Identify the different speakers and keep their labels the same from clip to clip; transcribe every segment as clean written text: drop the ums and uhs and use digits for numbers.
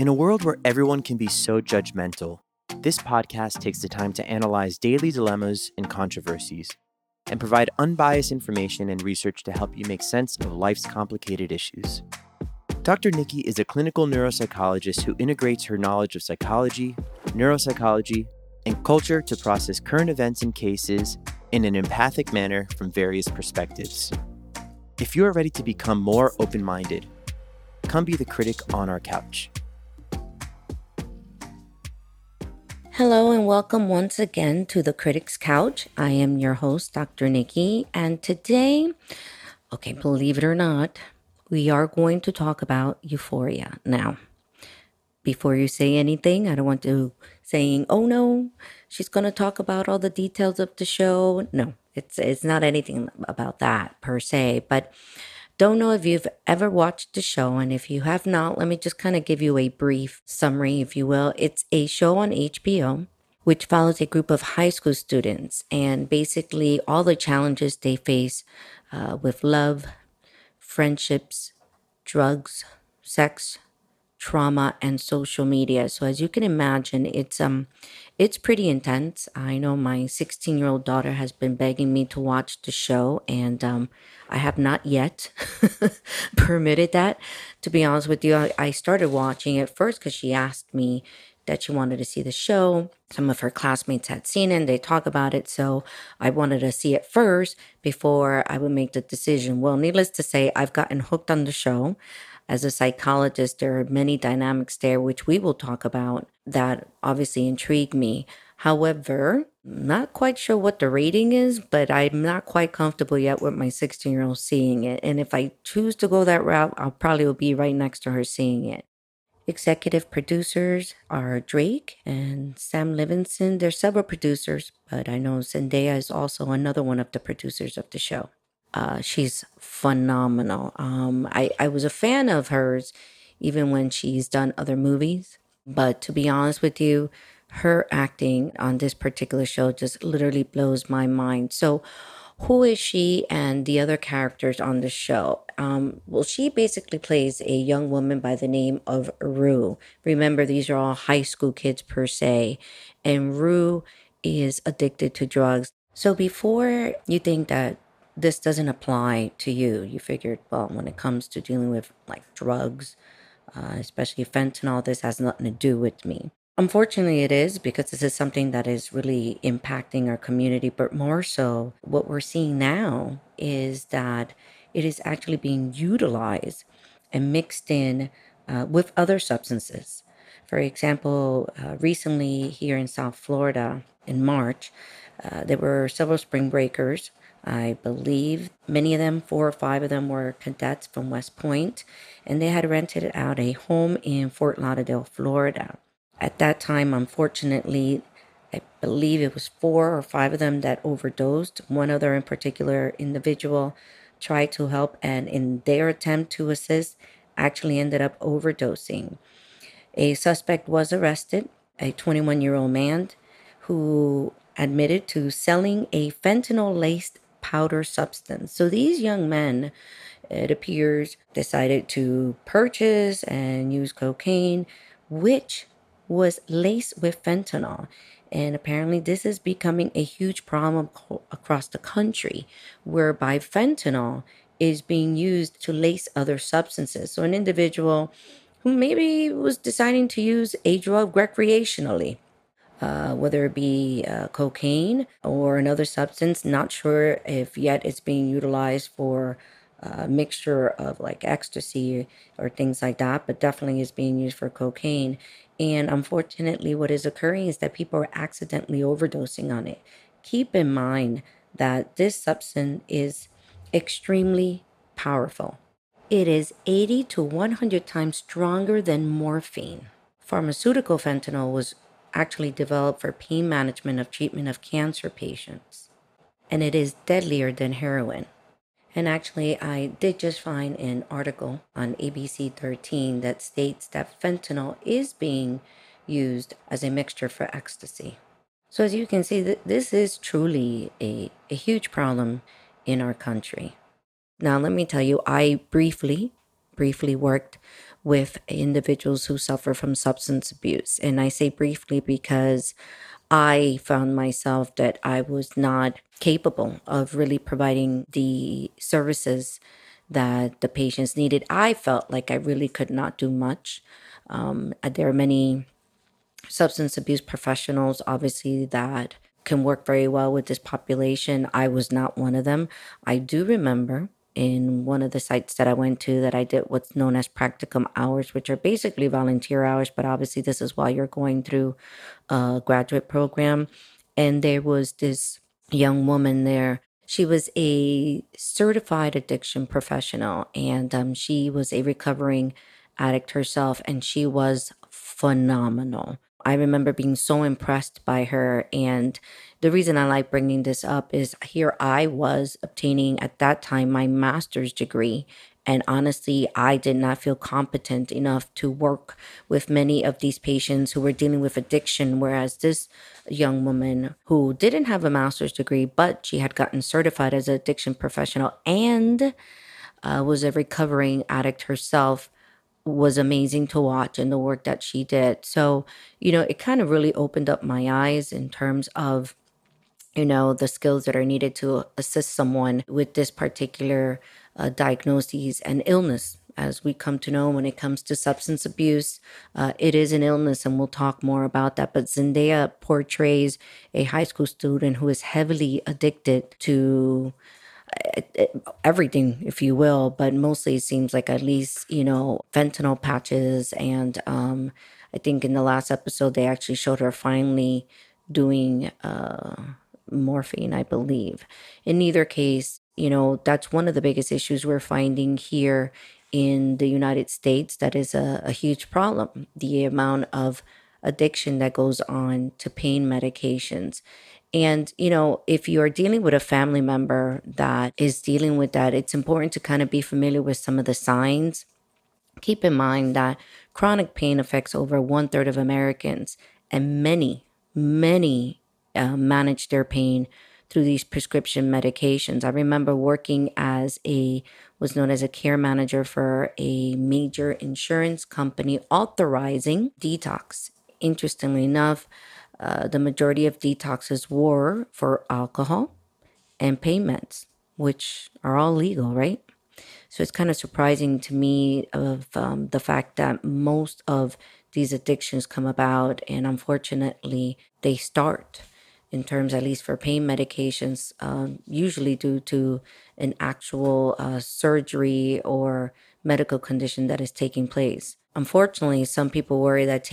Speaker 1: In a world where everyone can be so judgmental, this podcast takes the time to analyze daily dilemmas and controversies and provide unbiased information and research to help you make sense of life's complicated issues. Dr. Nikki is a clinical neuropsychologist who integrates her knowledge of psychology, neuropsychology, and culture to process current events and cases in an empathic manner from various perspectives. If you are ready to become more open-minded, come be the critic on our couch.
Speaker 2: Hello and welcome once again to the Critic's Couch. I am your host, Dr. Nikki, and today, believe it or not, we are going to talk about Euphoria. Now, before you say anything, I don't want you saying, oh no, she's going to talk about all the details of the show. No, it's not anything about that per se, but don't know if you've ever watched the show, and if you have not, let me just kind of give you a brief summary, if you will. It's a show on HBO, which follows a group of high school students and basically all the challenges they face with love, friendships, drugs, sex, trauma, and social media. So as you can imagine, it's pretty intense. I know my 16-year-old daughter has been begging me to watch the show, and I have not yet permitted that. To be honest with you, I started watching it first because she asked me that she wanted to see the show. Some of her classmates had seen it and they talk about it. So I wanted to see it first before I would make the decision. Well, needless to say, I've gotten hooked on the show. As a psychologist, there are many dynamics there, which we will talk about, that obviously intrigue me. However, not quite sure what the rating is, but I'm not quite comfortable yet with my 16-year-old seeing it. And if I choose to go that route, I'll probably will be right next to her seeing it. Executive producers are Drake and Sam Levinson. There's several producers, but I know Zendaya is also another one of the producers of the show. She's phenomenal. I was a fan of hers even when she's done other movies. But to be honest with you, her acting on this particular show just literally blows my mind. So who is she and the other characters on the show? Well, she basically plays a young woman by the name of Rue. Remember, these are all high school kids per se. And Rue is addicted to drugs. So before you think that this doesn't apply to you, you figured, well, when it comes to dealing with like drugs, especially fentanyl, this has nothing to do with me. Unfortunately, it is, because this is something that is really impacting our community. But more so, what we're seeing now is that it is actually being utilized and mixed in with other substances. For example, recently here in South Florida in March, there were several spring breakers. I believe many of them, 4 or 5 of them, were cadets from West Point, and they had rented out a home in Fort Lauderdale, Florida. At that time, unfortunately, I believe it was 4 or 5 of them that overdosed. One other in particular individual tried to help, and in their attempt to assist, actually ended up overdosing. A suspect was arrested, a 21-year-old man who admitted to selling a fentanyl-laced powder substance. So these young men, it appears, decided to purchase and use cocaine, which was laced with fentanyl. And apparently this is becoming a huge problem across the country, whereby fentanyl is being used to lace other substances. So an individual who maybe was deciding to use a drug recreationally, whether it be cocaine or another substance, not sure if yet it's being utilized for a mixture of like ecstasy or things like that, but definitely is being used for cocaine. And unfortunately, what is occurring is that people are accidentally overdosing on it. Keep in mind that this substance is extremely powerful. It is 80 to 100 times stronger than morphine. Pharmaceutical fentanyl was actually developed for pain management of treatment of cancer patients, and it is deadlier than heroin. And actually, I did just find an article on ABC 13 that states that fentanyl is being used as a mixture for ecstasy. So as you can see, this is truly a huge problem in our country. Now, let me tell you, I briefly briefly worked with individuals who suffer from substance abuse. And I say briefly because I found myself that I was not capable of really providing the services that the patients needed. I felt like I really could not do much. There are many substance abuse professionals, obviously, that can work very well with this population. I was not one of them. I do remember in one of the sites that I went to that I did what's known as practicum hours, which are basically volunteer hours, but obviously this is while you're going through a graduate program. And there was this young woman there. She was a certified addiction professional, and she was a recovering addict herself, and she was phenomenal. I remember being so impressed by her. And the reason I like bringing this up is here I was obtaining at that time my master's degree. And honestly, I did not feel competent enough to work with many of these patients who were dealing with addiction. Whereas this young woman who didn't have a master's degree, but she had gotten certified as an addiction professional and was a recovering addict herself, was amazing to watch and the work that she did. So, it kind of really opened up my eyes in terms of, the skills that are needed to assist someone with this particular diagnoses and illness. As we come to know, when it comes to substance abuse, it is an illness, and we'll talk more about that. But Zendaya portrays a high school student who is heavily addicted to everything, if you will, but mostly it seems like at least, fentanyl patches. And I think in the last episode, they actually showed her finally doing morphine, I believe. In either case, that's one of the biggest issues we're finding here in the United States. That is a huge problem. The amount of addiction that goes on to pain medications. And, if you are dealing with a family member that is dealing with that, it's important to kind of be familiar with some of the signs. Keep in mind that chronic pain affects over 1/3 of Americans, and many manage their pain through these prescription medications. I remember working was known as a care manager for a major insurance company authorizing detox. Interestingly enough, the majority of detoxes were for alcohol and pain meds, which are all legal, right? So it's kind of surprising to me of the fact that most of these addictions come about, and unfortunately, they start in terms, at least for pain medications, usually due to an actual surgery or medical condition that is taking place. Unfortunately, some people worry that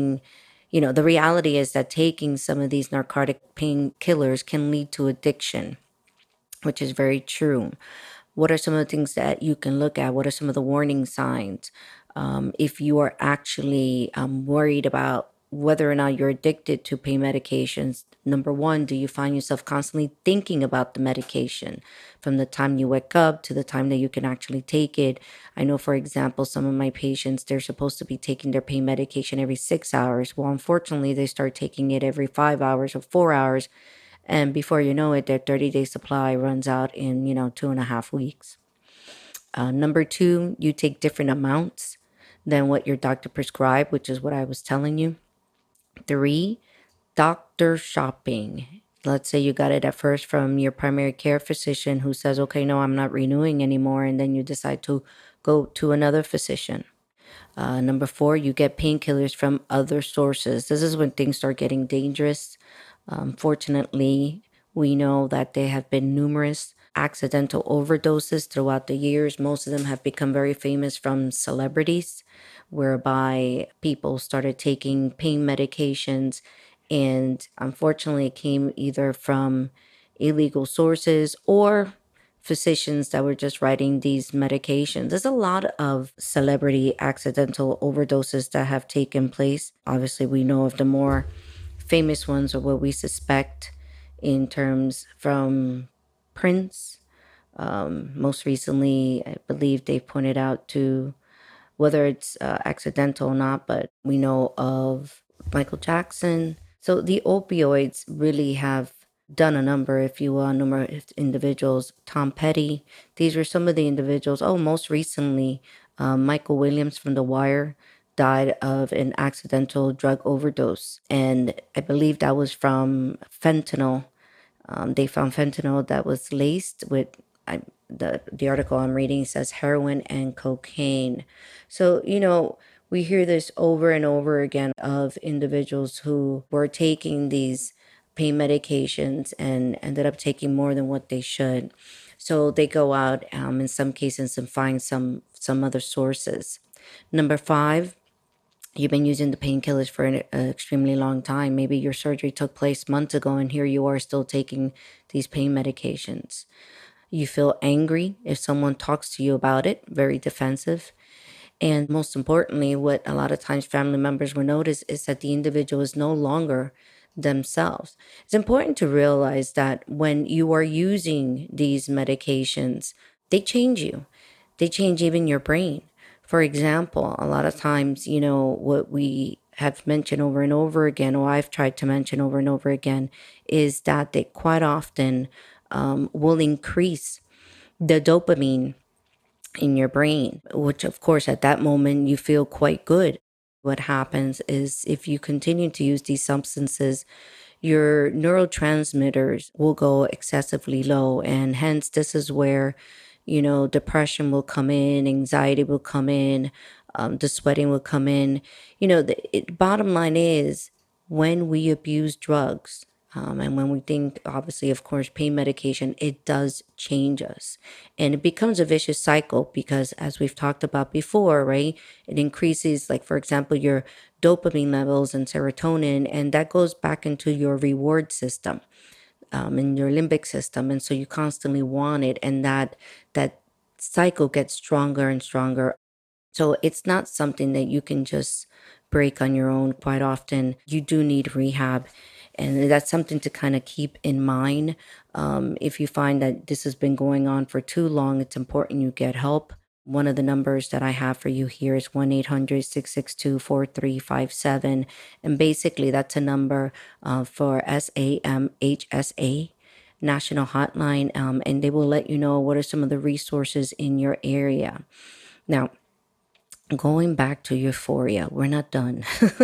Speaker 2: the reality is that taking some of these narcotic painkillers can lead to addiction, which is very true. What are some of the things that you can look at? What are some of the warning signs? If you are actually worried about whether or not you're addicted to pain medications, number one, do you find yourself constantly thinking about the medication from the time you wake up to the time that you can actually take it? I know, for example, some of my patients, they're supposed to be taking their pain medication every 6 hours. Well, unfortunately, they start taking it every 5 hours or 4 hours. And before you know it, their 30-day supply runs out in, 2.5 weeks. Number two, you take different amounts than what your doctor prescribed, which is what I was telling you. Three, doctor shopping. Let's say you got it at first from your primary care physician who says, okay, no, I'm not renewing anymore. And then you decide to go to another physician. Number four, you get painkillers from other sources. This is when things start getting dangerous. Fortunately, we know that there have been numerous accidental overdoses throughout the years. Most of them have become very famous from celebrities, whereby people started taking pain medications, and unfortunately, it came either from illegal sources or physicians that were just writing these medications. There's a lot of celebrity accidental overdoses that have taken place. Obviously, we know of the more famous ones, or what we suspect, in terms from Prince. Most recently, I believe they pointed out to whether it's accidental or not, but we know of Michael Jackson. So the opioids really have done a number, if you will, on numerous individuals. Tom Petty, these were some of the individuals. Oh, most recently, Michael Williams from The Wire died of an accidental drug overdose. And I believe that was from fentanyl. They found fentanyl that was laced with the article I'm reading says heroin and cocaine. So, we hear this over and over again of individuals who were taking these pain medications and ended up taking more than what they should. So they go out in some cases and find some other sources. Number five, you've been using the painkillers for an extremely long time. Maybe your surgery took place months ago and here you are still taking these pain medications. You feel angry if someone talks to you about it, very defensive. And most importantly, what a lot of times family members will notice is that the individual is no longer themselves. It's important to realize that when you are using these medications, they change you. They change even your brain. For example, a lot of times, what we have mentioned over and over again, or I've tried to mention over and over again, is that they quite often will increase the dopamine in your brain, which of course at that moment you feel quite good. What happens is if you continue to use these substances, your neurotransmitters will go excessively low. And hence, this is where, depression will come in, anxiety will come in, the sweating will come in. Bottom line is when we abuse drugs, and when we think, obviously, of course, pain medication, it does change us. And it becomes a vicious cycle because, as we've talked about before, right, it increases, like, for example, your dopamine levels and serotonin, and that goes back into your reward system, in your limbic system. And so you constantly want it, and that cycle gets stronger and stronger. So it's not something that you can just break on your own. Quite often, you do need rehab. And that's something to kind of keep in mind. If you find that this has been going on for too long, it's important you get help. One of the numbers that I have for you here is 1-800-662-4357. And basically, that's a number for SAMHSA. National Hotline, and they will let you know what are some of the resources in your area. Now, going back to Euphoria, we're not done.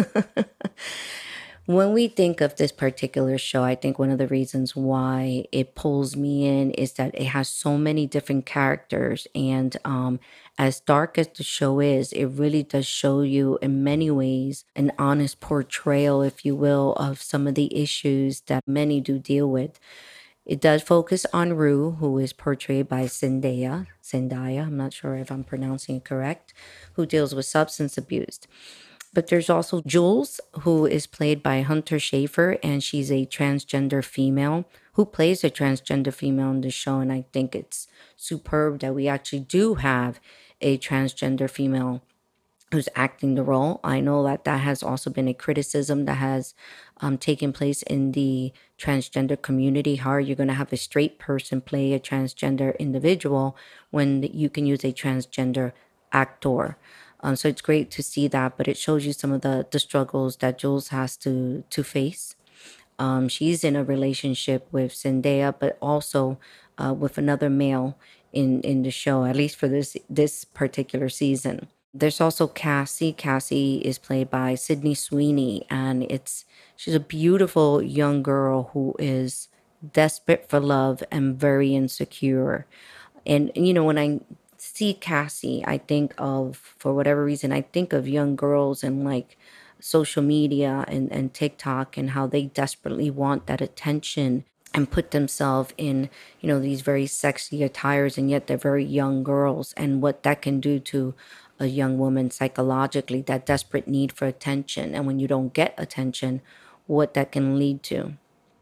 Speaker 2: When we think of this particular show, I think one of the reasons why it pulls me in is that it has so many different characters. And as dark as the show is, it really does show you, in many ways, an honest portrayal, if you will, of some of the issues that many do deal with. It does focus on Rue, who is portrayed by Zendaya, I'm not sure if I'm pronouncing it correct, who deals with substance abuse. But there's also Jules, who is played by Hunter Schafer, and she's a transgender female who plays a transgender female in the show. And I think it's superb that we actually do have a transgender female who's acting the role. I know that that has also been a criticism that has taken place in the transgender community. How are you going to have a straight person play a transgender individual when you can use a transgender actor? So it's great to see that, but it shows you some of the struggles that Jules has to face. She's in a relationship with Zendaya, but also with another male in the show, at least for this particular season. There's also Cassie. Cassie is played by Sydney Sweeney, and she's a beautiful young girl who is desperate for love and very insecure. And when I see Cassie, I think of, for whatever reason, I think of young girls and like social media and TikTok and how they desperately want that attention and put themselves in, these very sexy attires, and yet they're very young girls, and what that can do to a young woman psychologically, that desperate need for attention. And when you don't get attention, what that can lead to.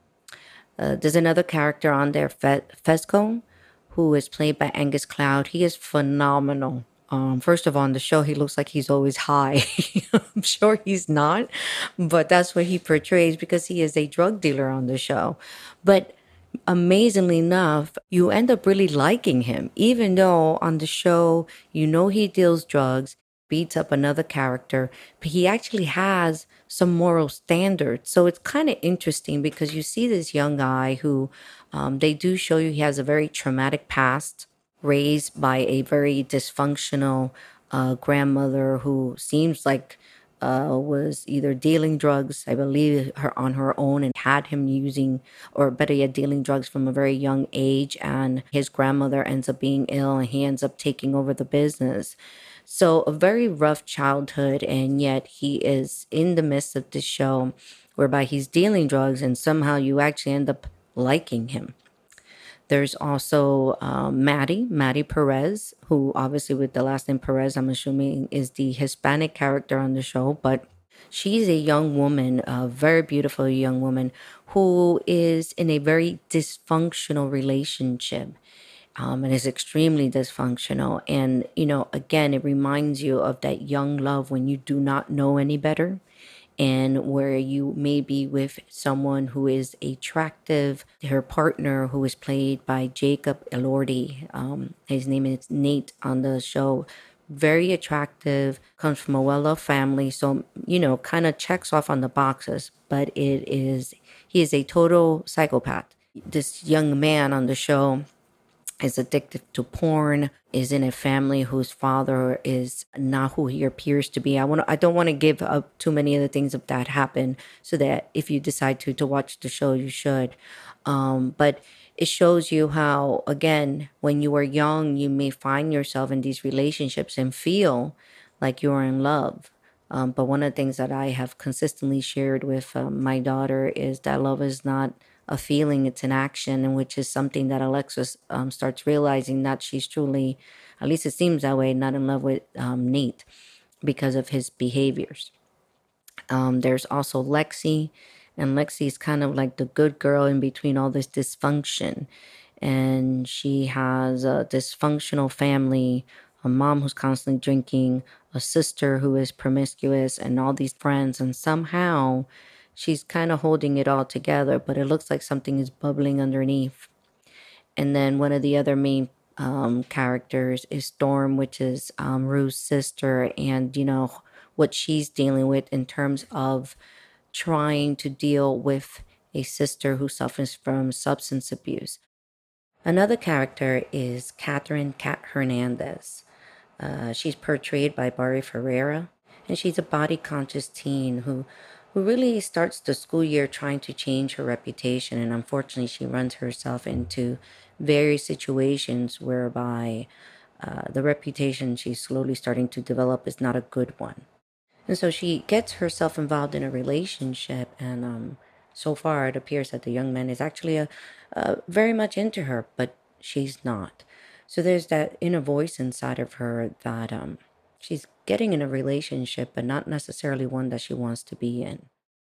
Speaker 2: There's another character on there, Fesco, who is played by Angus Cloud. He is phenomenal. First of all, on the show, he looks like he's always high. I'm sure he's not, but that's what he portrays because he is a drug dealer on the show. But amazingly enough, you end up really liking him, even though on the show, he deals drugs, beats up another character, but he actually has some moral standards. So it's kind of interesting because you see this young guy who they do show you he has a very traumatic past, raised by a very dysfunctional grandmother who seems like was either dealing drugs, I believe, her on her own, and had him using, or better yet, dealing drugs from a very young age. And his grandmother ends up being ill, and he ends up taking over the business. So a very rough childhood, and yet he is in the midst of this show, whereby he's dealing drugs, and somehow you actually end up liking him. There's also Maddie Perez, who obviously with the last name Perez, I'm assuming is the Hispanic character on the show, but she's a young woman, a very beautiful young woman who is in a very dysfunctional relationship, and is extremely dysfunctional. And, again, it reminds you of that young love when you do not know any better, and where you may be with someone who is attractive. Her partner, who is played by Jacob Elordi, his name is Nate on the show. Very attractive, comes from a well-off family, so kind of checks off on the boxes. But he is a total psychopath. This young man on the show is addicted to porn, is in a family whose father is not who he appears to be. I don't want to give up too many of the things of that happen, so that if you decide to watch the show, you should. But it shows you how, again, when you are young, you may find yourself in these relationships and feel like you're in love. But one of the things that I have consistently shared with my daughter is that love is not a feeling, it's an action, and which is something that Alexis starts realizing that she's truly, at least it seems that way, not in love with Nate because of his behaviors. There's also Lexi, and Lexi is kind of like the good girl in between all this dysfunction. And she has a dysfunctional family, a mom who's constantly drinking, a sister who is promiscuous, and all these friends. And somehow she's kind of holding it all together, but it looks like something is bubbling underneath. And then one of the other main characters is Storm, which is Rue's sister, and what she's dealing with in terms of trying to deal with a sister who suffers from substance abuse. Another character is Catherine Cat Hernandez. She's portrayed by Bari Ferreira, and she's a body conscious teen who really starts the school year trying to change her reputation. And unfortunately, she runs herself into various situations whereby the reputation she's slowly starting to develop is not a good one. And so she gets herself involved in a relationship, and so far it appears that the young man is actually very much into her, but she's not. So there's that inner voice inside of her that she's getting in a relationship, but not necessarily one that she wants to be in.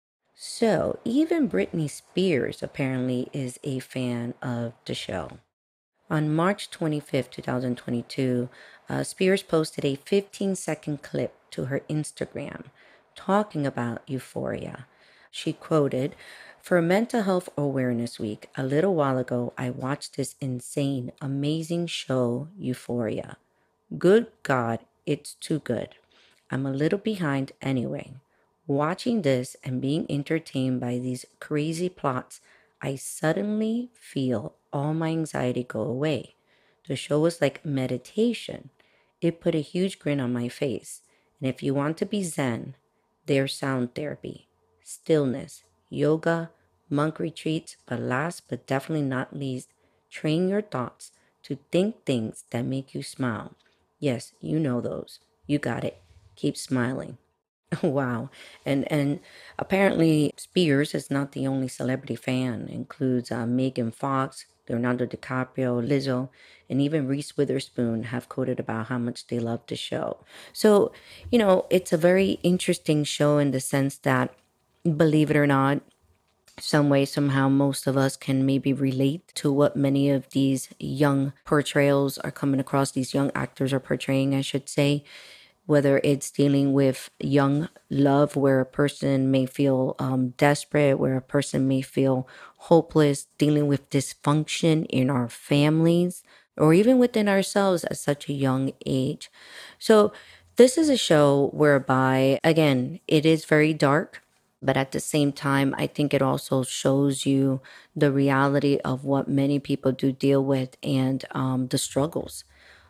Speaker 2: So even Britney Spears apparently is a fan of the show. On March 25th, 2022, Spears posted a 15-second clip to her Instagram talking about Euphoria. She quoted, "For Mental Health Awareness Week, a little while ago, I watched this insane, amazing show, Euphoria. Good God, it's too good. I'm a little behind anyway. Watching this and being entertained by these crazy plots, I suddenly feel all my anxiety go away. The show was like meditation. It put a huge grin on my face. And if you want to be Zen, there's sound therapy, stillness, yoga, monk retreats, but last but definitely not least, train your thoughts to think things that make you smile. Yes, you know those. You got it. Keep smiling." Wow. And apparently Spears is not the only celebrity fan. It includes Megan Fox, Leonardo DiCaprio, Lizzo, and even Reese Witherspoon have quoted about how much they love the show. So, it's a very interesting show in the sense that, believe it or not, some way, somehow, most of us can maybe relate to what many of these young portrayals are coming across, these young actors are portraying, I should say, whether it's dealing with young love, where a person may feel desperate, where a person may feel hopeless, dealing with dysfunction in our families, or even within ourselves at such a young age. So, this is a show whereby, again, it is very dark, but at the same time, I think it also shows you the reality of what many people do deal with, and the struggles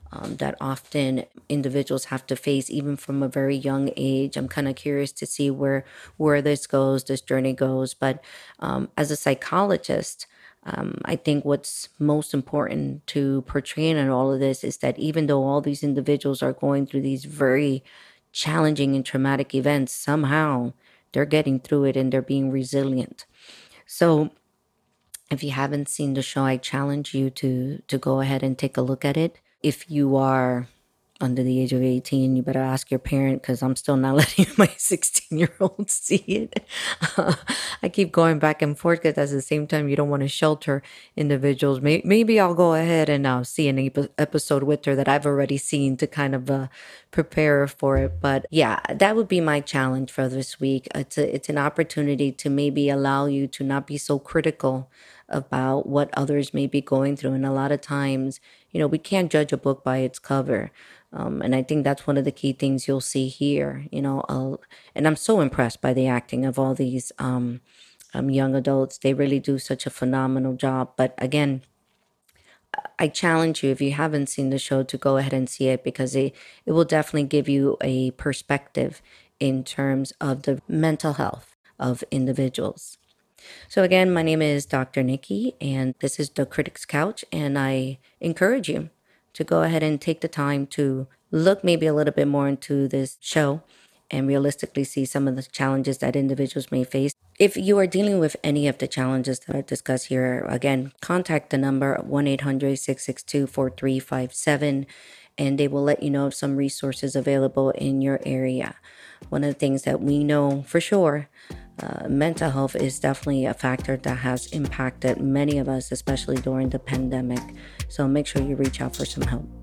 Speaker 2: that often individuals have to face even from a very young age. I'm kind of curious to see where this journey goes. But as a psychologist, I think what's most important to portray in all of this is that even though all these individuals are going through these very challenging and traumatic events, somehow they're getting through it and they're being resilient. So if you haven't seen the show, I challenge you to go ahead and take a look at it. If you are under the age of 18, you better ask your parent because I'm still not letting my 16-year-old see it. I keep going back and forth because at the same time, you don't want to shelter individuals. Maybe I'll go ahead and see an episode with her that I've already seen to kind of prepare her for it. But yeah, that would be my challenge for this week. It's an opportunity to maybe allow you to not be so critical about what others may be going through. And a lot of times, we can't judge a book by its cover. And I think that's one of the key things you'll see here, and I'm so impressed by the acting of all these young adults. They really do such a phenomenal job. But again, I challenge you, if you haven't seen the show, to go ahead and see it because it will definitely give you a perspective in terms of the mental health of individuals. So again, my name is Dr. Nikki, and this is the Critics Couch, and I encourage you to go ahead and take the time to look maybe a little bit more into this show and realistically see some of the challenges that individuals may face. If you are dealing with any of the challenges that I discuss here, again, contact the number 1-800-662-4357, and they will let you know of some resources available in your area. One of the things that we know for sure, mental health is definitely a factor that has impacted many of us, especially during the pandemic. So make sure you reach out for some help.